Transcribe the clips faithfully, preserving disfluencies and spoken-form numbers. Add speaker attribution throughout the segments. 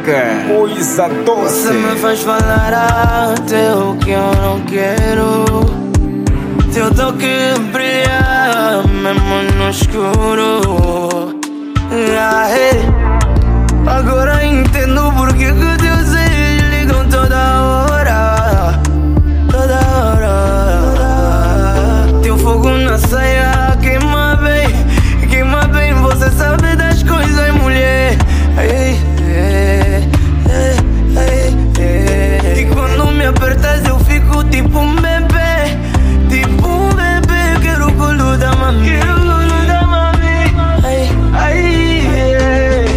Speaker 1: Mega, coisa doce.
Speaker 2: Você me faz falar até o que eu não quero. Teu toque brilha mesmo no escuro. Ah, hey. Agora entendo porque que teus olhos ligam toda hora. Toda hora, toda hora. Teu fogo na saia queima bem, queima bem. Você sabe das coisas, mulher. Ei, ei, ei, ei, ei. E quando me apertas eu fico tipo um bebê. Tipo um bebê, quero o colo da mami. Quero o colo da mami. Ai, ai, ei.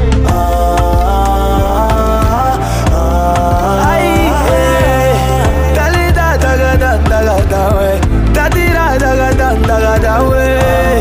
Speaker 2: Ah, ah, ai, ei. Dale, da, da, da, da, da, da, ué. Da, tira, da, da, da, da, da, ué.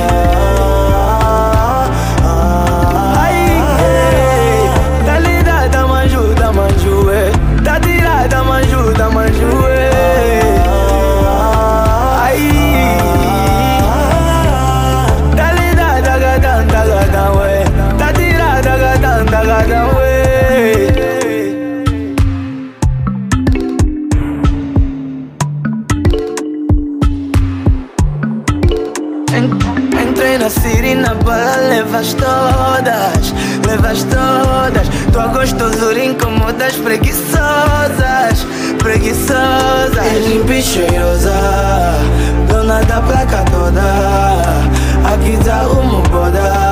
Speaker 2: Entrei na Siri, na bala, levas todas, levas todas. Tua gostosura incomoda as preguiçosas, preguiçosas. É limpa e cheirosa, dona da placa toda. Aqui tá uma boda.